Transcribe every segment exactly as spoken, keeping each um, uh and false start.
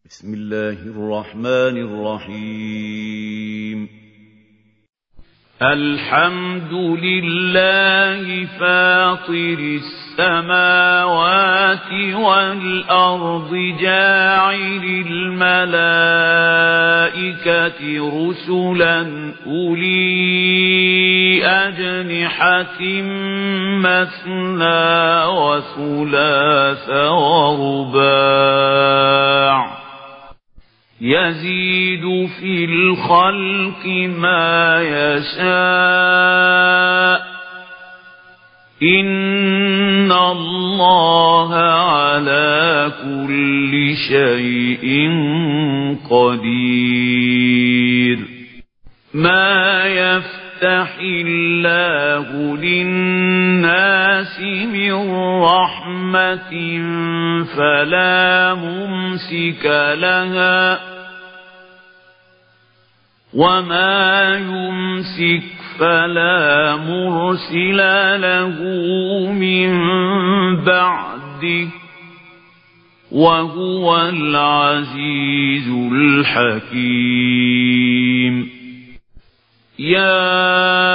بسم الله الرحمن الرحيم. الحمد لله فاطر السماوات والأرض جاعل الملائكة رسلا أولي أجنحة مثنى وثلاث ورباع يزيد في الخلق ما يشاء إن الله على كل شيء قدير. ما يفتح الله للناس من رحمة فلا ممسك لها وما يمسك فلا مرسل له من بعده وهو العزيز الحكيم. يا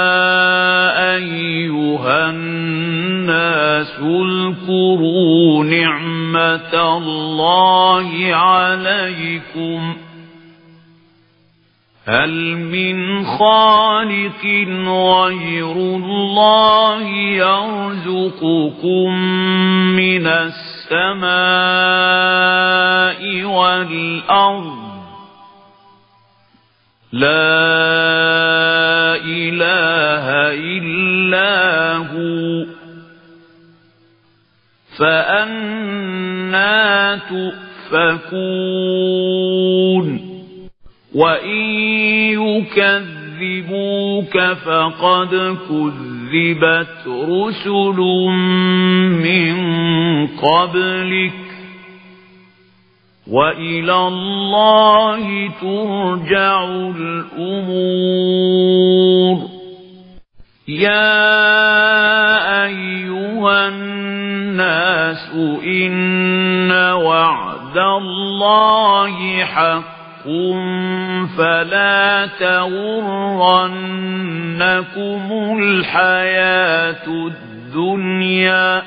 أيها الناس اذكروا نعمة الله عليكم هل من خالق غير الله يرزقكم من السماء والأرض لا إله إلا هو فأنى تؤفكون. وإن يكذبوك فقد كذبت رسل من قبلك وإلى الله ترجع الأمور. يا أيها الناس إن وعد الله حق فلا تغرنكم الحياة الدنيا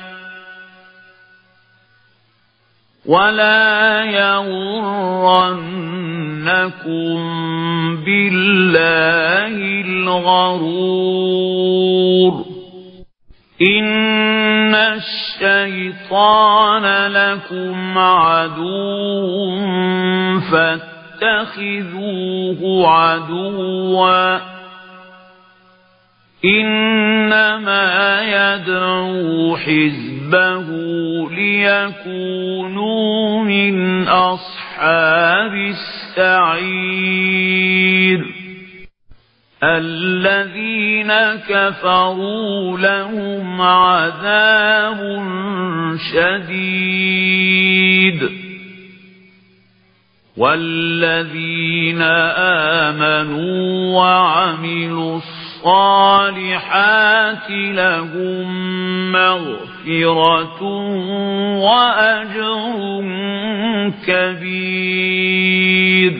ولا يغرنكم بالله الغرور. إن الشيطان لكم عدو فاتخذوه عدوا إنما يدعو حزبه ليكونوا من أصحاب السعير. الذين كفروا لهم عذاب شديد والذين آمنوا وعملوا الصالحات لهم مغفرة وأجر كبير.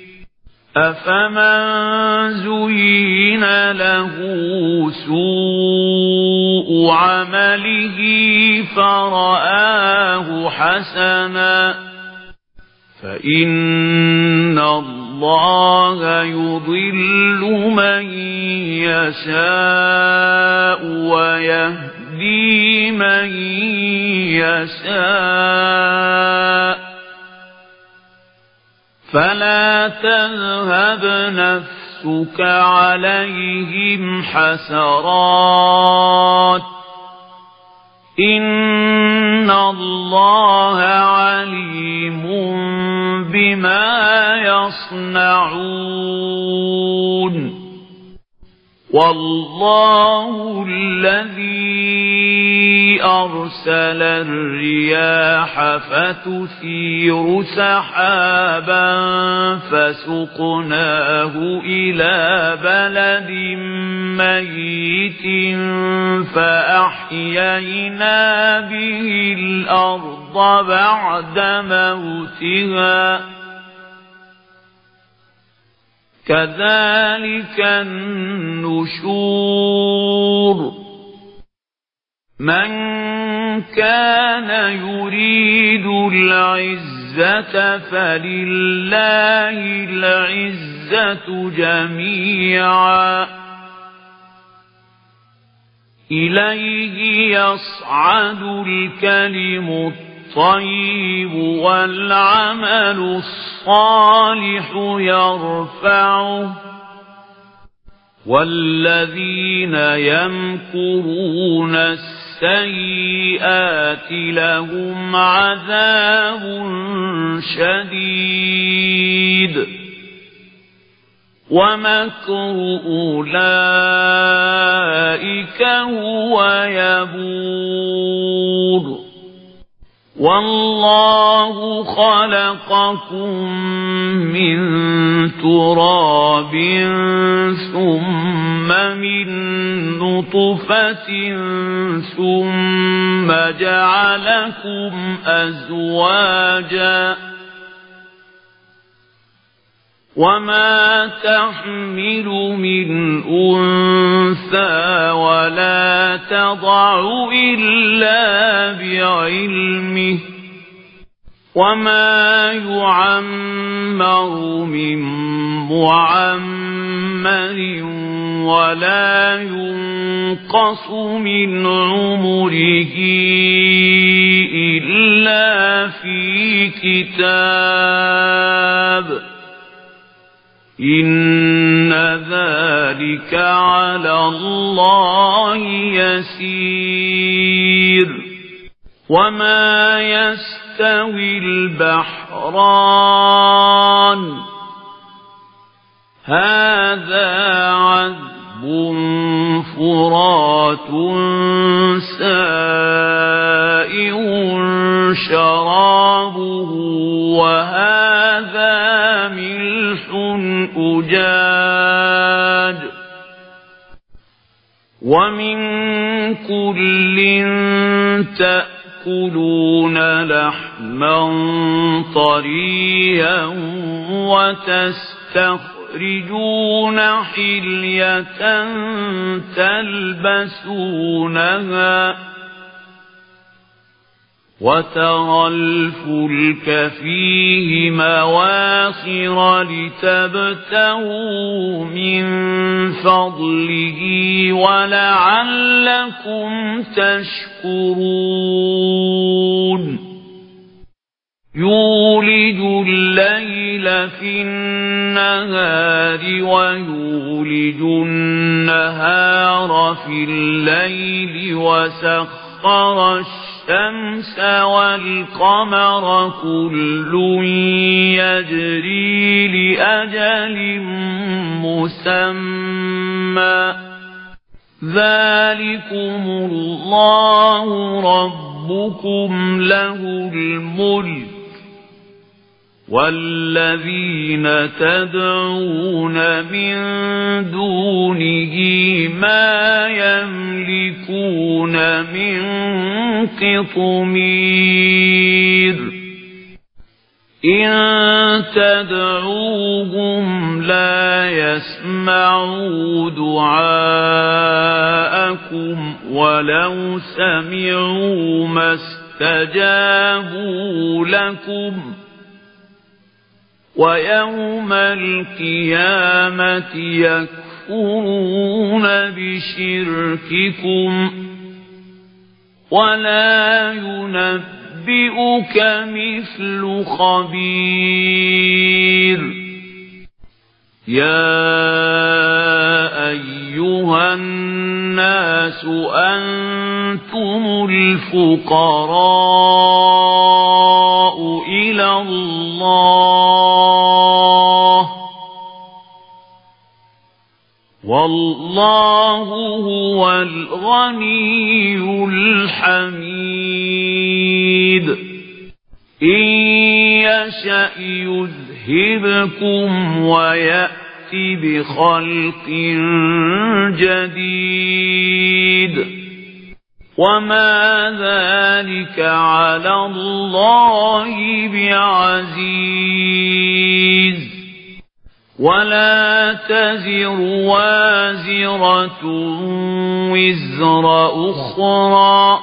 أفمن زين له سوء عمله فرآه حسنا فإن الله يضل من يشاء ويهدي من يشاء فلا تذهب نفسك عليهم حسرات إن الله عليم بما يصنعون. والله الذي أرسل الرياح فتثير سحابا فسقناه إلى بلد ميت فأحيينا به الأرض بعد موتها كذلك النشور من كان يريد العزة فلله العزة جميعا إليه يصعد الكلم الطيب والعمل الصالح يرفعه والذين يمكرون السيئات لهم عذاب شديد ومكر أولئك هو يبور والله خلقكم من تراب ثم من نطفة ثم جعلكم أزواجا وما تحمل من أنثى ولا تضع إلا بعلمه وما يعمر من معمر ولا ينقص من عمره إلا في كتاب إن ذلك على الله يسير وما يستوي البحران هذا عذب فرات سائغ شرابه وهذا ملح أجاج ومن كل تأكلون لحما طريا وتستخرجون حلية تلبسونها وترى الفلك فيه مواخر لتبتغوا من فضله ولعلكم تشكرون يولج الليل في النهار ويولج النهار في الليل وسخر الشمس والقمر كل يجري لأجل مسمى ذلكم الله ربكم له الملك والذين تدعون من دونه ما يملكون من قطمير إن تدعوهم لا يسمعوا دعاءكم ولو سمعوا ما استجابوا لكم ويوم القيامة يكفرون بشرككم ولا ينبئك مثل خبير يا أيها الناس أنتم الفقراء إلى الله والله هو الغني الحميد إن يشأ يذهبكم ويأتي بخلق جديد وما ذلك على الله بعزيز ولا تزر وازرة وزر أخرى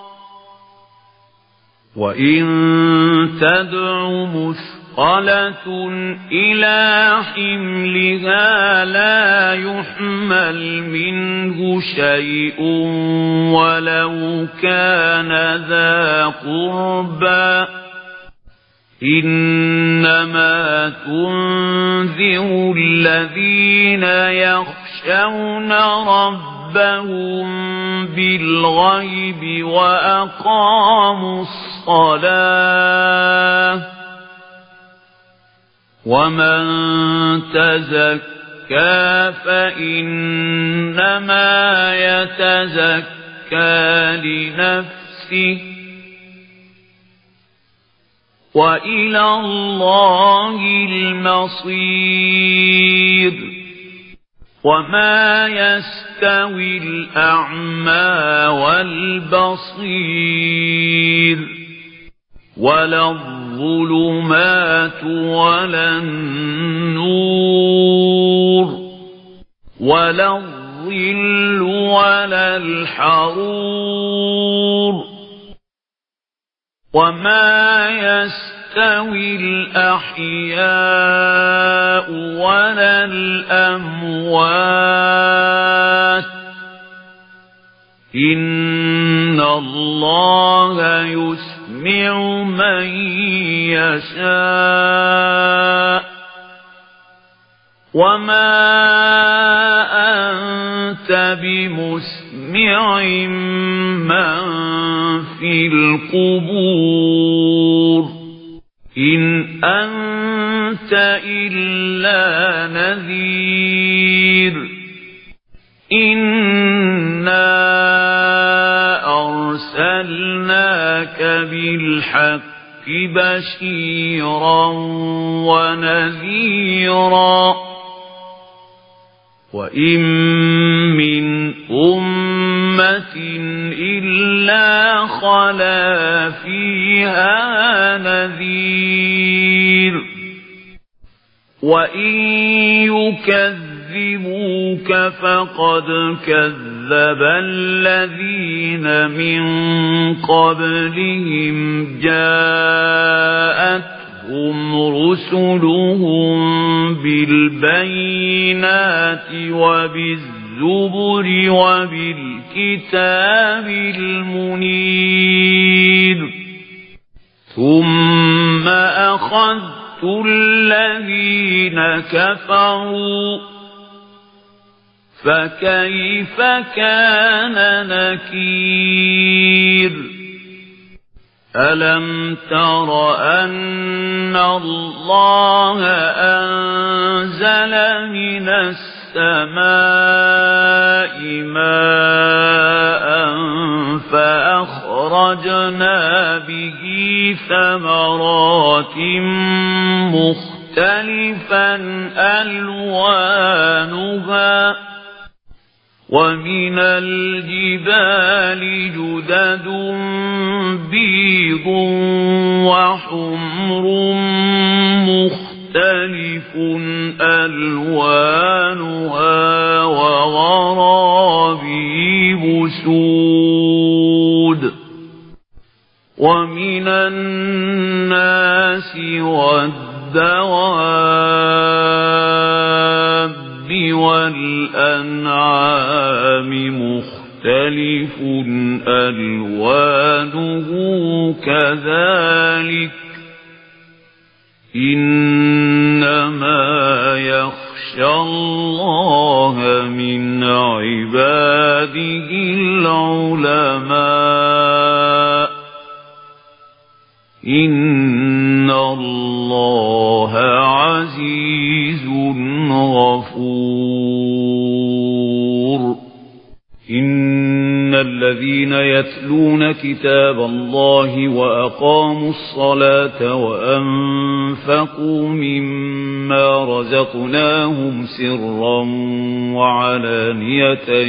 وإن تدع مثقلة إلى حملها لا يحمل منه شيء ولو كان ذا قربى إنما تنذر الذين يخشون ربهم بالغيب وأقاموا الصلاة ومن تزكى فإنما يتزكى لنفسه وإلى الله المصير وما يستوي الأعمى والبصير ولا الظلمات ولا النور ولا الظل ولا الحرور وما يستوي الأحياء ولا الأموات إن الله يسمع من يشاء وما أنت بمسمع من في القبور إن أنت إلا نذير إنا أرسلناك بالحق بشيرا ونذيرا وإن من أمة إلا خلا فيها نذير وإن يكذبوك فقد كذب الذين من قبلهم جاءت هم رسلهم بالبينات وبالزبر وبالكتاب المنير ثم أخذت الذين كفروا فكيف كان نكير ألم تر أن الله أنزل من السماء ماء فأخرجنا به ثمرات مختلفا ألوانها ومن الجبال جدد بيض وحمر مختلف ألوانها وغرابيب سود ومن الناس والدواب والأنعام مختلف ألوانه كذلك إنما يخشى الله من عباده العلماء إن الله عزيز غفور إن الذين يتلون كتاب الله وأقاموا الصلاة وأنفقوا مما رزقناهم سرا وعلانية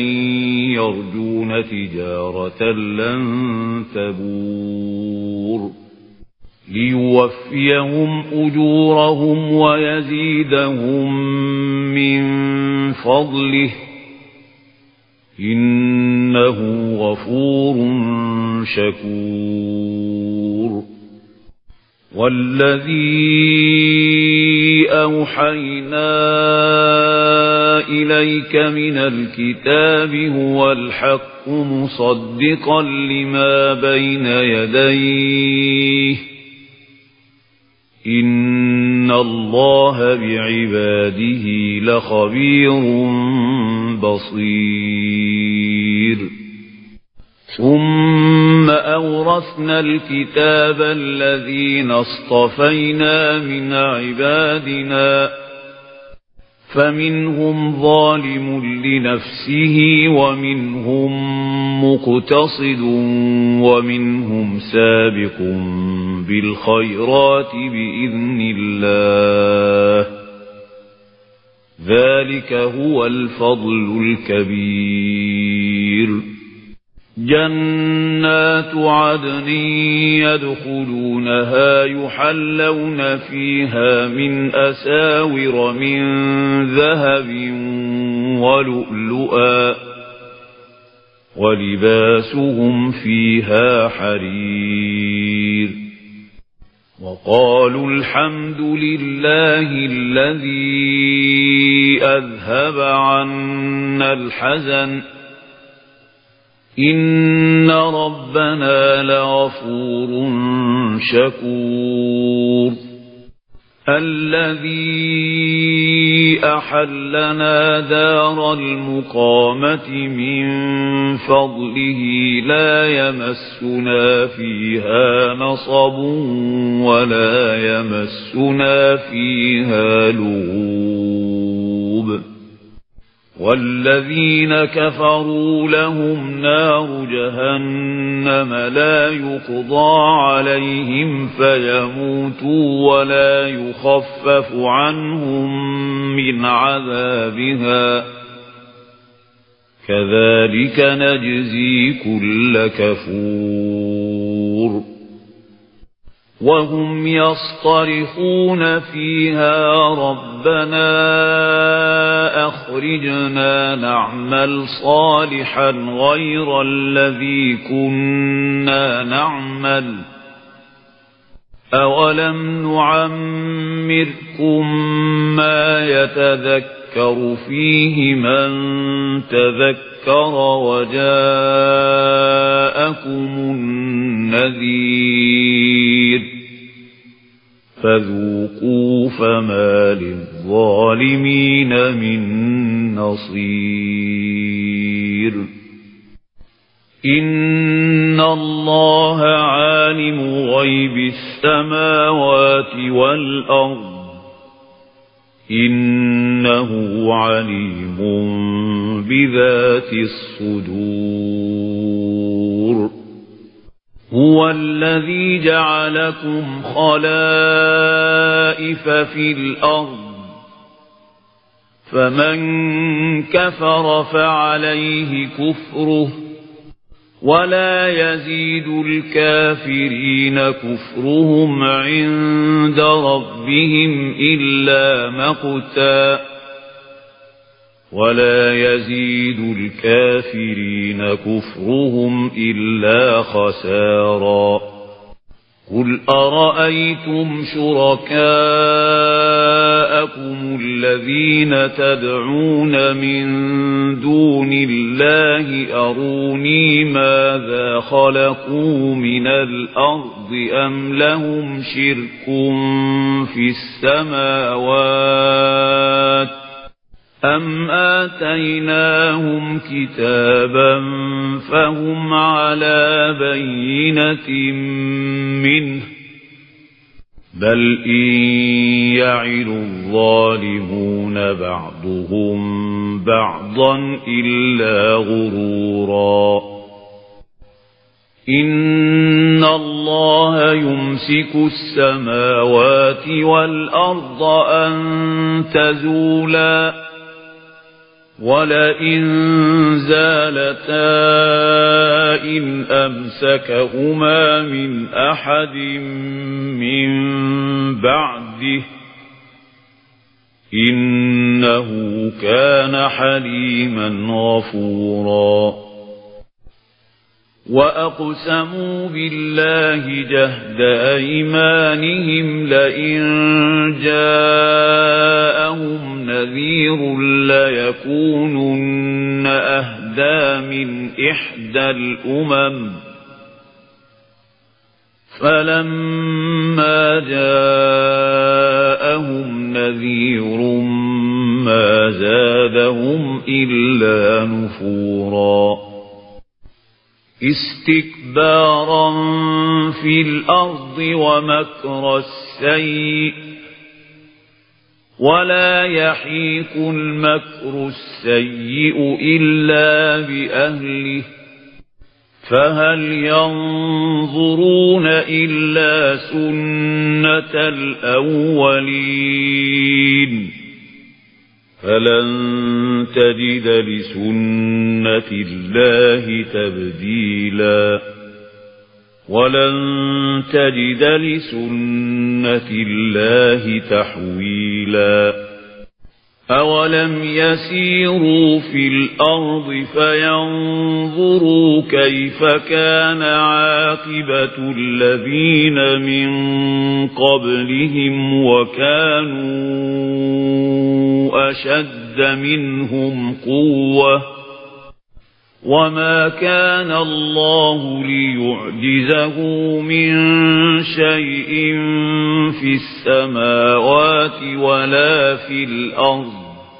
يرجون تجارة لن تبور ليوفيهم أجورهم ويزيدهم من فضله إنه غفور شكور والذي أوحينا إليك من الكتاب هو الحق مصدقا لما بين يديه إن الله بعباده لخبير بصير ثم أورثنا الكتاب الذين اصطفينا من عبادنا فمنهم ظالم لنفسه ومنهم مقتصد ومنهم سابق بالخيرات بإذن الله ذلك هو الفضل الكبير جنات عدن يدخلونها يحلون فيها من أساور من ذهب ولؤلؤا ولباسهم فيها حرير وقالوا الحمد لله الذي أذهب عنا الحزن إن ربنا لغفور شكور الذي أحلنا دار المقامة من فضله لا يمسنا فيها نصب ولا يمسنا فيها لغوب والذين كفروا لهم نار جهنم لا يقضى عليهم فيموتوا ولا يخفف عنهم من عذابها كذلك نجزي كل كفور وهم يصطرخون فيها ربنا أخرجنا نعمل صالحا غير الذي كنا نعمل أولم نعمركم ما يتذكر فيه من تذكر وجاءكم النذير فذوقوا فما للظالمين من نصير إن الله عالم غيب السماوات والأرض إنه عليم بذات الصدور هو الذي جعلكم خلائف في الأرض فمن كفر فعليه كفره ولا يزيد الكافرين كفرهم عند ربهم إلا مقتا ولا يزيد الكافرين كفرهم إلا خسارا قل أرأيتم شركاءكم الذين تدعون من دون الله أروني ماذا خلقوا من الأرض أم لهم شرك في السماوات أم آتيناهم كتابا فهم على بينة منه بل إن يعد الظالمون بعضهم بعضا إلا غرورا إن الله يمسك السماوات والأرض أن تزولا ولئن زالتا إن أمسكهما من أحد من بعده إنه كان حليما غفورا وأقسموا بالله جهد أيمانهم لئن جاءهم نذير ليكونن أهدى من إحدى الأمم فلما جاءهم نذير ما زادهم إلا نفورا استكبارا في الأرض ومكر السيء ولا يحيق المكر السيء إلا بأهله فهل ينظرون إلا سنة الأولين فلن تجد لسنة الله تبديلا ولن تجد لسنة الله تحويلا أولم يسيروا في الأرض فينظروا كيف كان عاقبة الذين من قبلهم وكانوا أشد منهم قوة وما كان الله ليعجزه من شيء في السماوات ولا في الأرض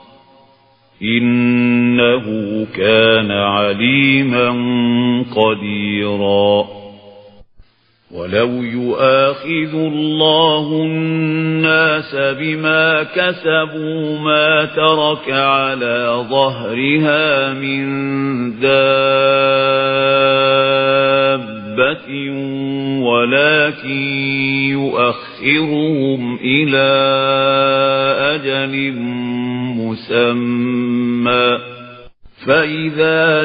إنه كان عليما قديرا ولو يؤاخذ الله الناس بما كسبوا ما ترك على ظهرها من دابة ولكن يؤخرهم إلى أجل مسمى فإذا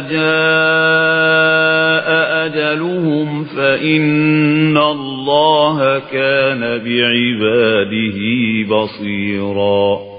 جاء أجلهم فإن الله كان بعباده بصيرا